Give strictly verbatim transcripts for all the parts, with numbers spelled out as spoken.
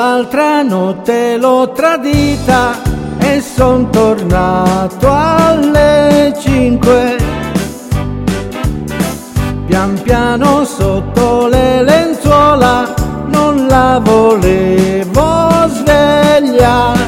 L'altra notte l'ho tradita e son tornato alle cinque. Pian piano sotto le lenzuola non la volevo svegliare,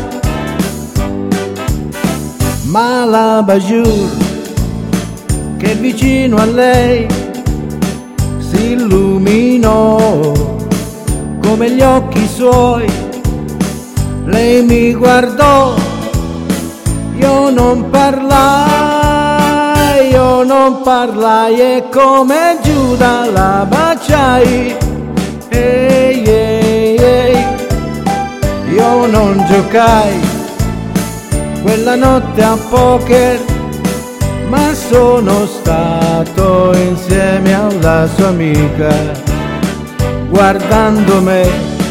ma la Bajur che vicino a lei si illuminò come gli occhi suoi. Lei mi guardò, io non parlai, io non parlai e come Giuda la baciai. Ehi, ehi, ehi. Io non giocai quella notte a poker, ma sono stato insieme alla sua amica. Guardando me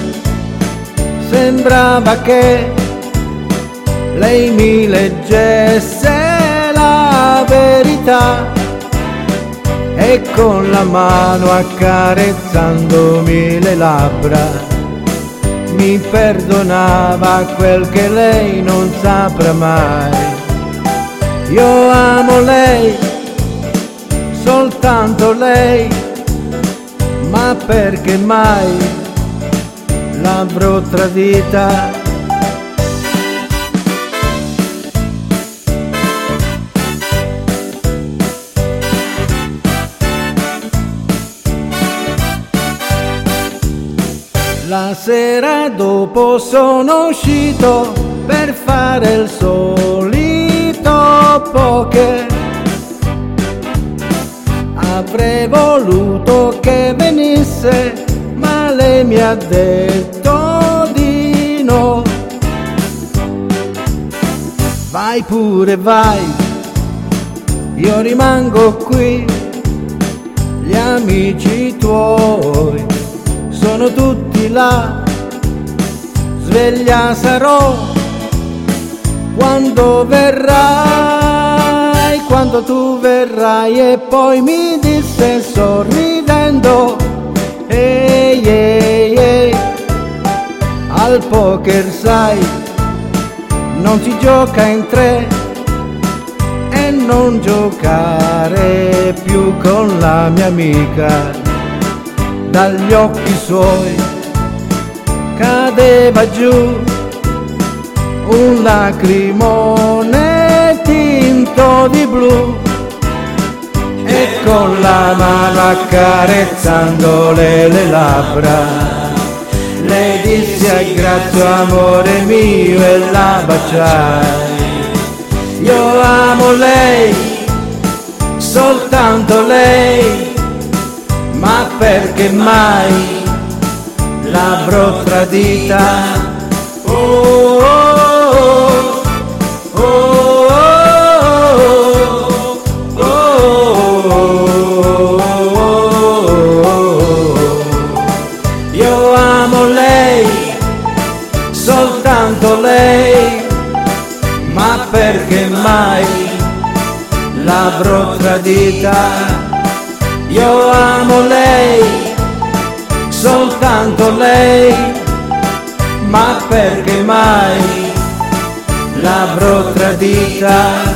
sembrava che lei mi leggesse la verità e con la mano accarezzandomi le labbra mi perdonava quel che lei non saprà mai. Io amo lei, soltanto lei, ma perché mai l'avrò tradita? La sera dopo sono uscito per fare il solito poker. Avrei voluto che venisse, ma lei mi ha detto di no. Vai pure vai, io rimango qui. Gli amici tuoi sono tutti là. Sveglia sarò quando verrai, quando tu verrai. E poi mi disse sorridendo: ehi, ehi, ehi, al poker sai, non si gioca in tre, e non giocare più con la mia amica. Dagli occhi suoi cadeva giù un lacrimone tinto di blu, e con la mano accarezzandole le labbra le dissi grazie amore mio e la baciai. Io amo lei, soltanto lei, ma perché mai l'avrò tradita? Oh, oh, oh, oh, oh, oh. Io amo lei, soltanto lei, ma perché mai l'avrò tradita? Io amo lei, soltanto lei, ma perché mai l'avrò tradita?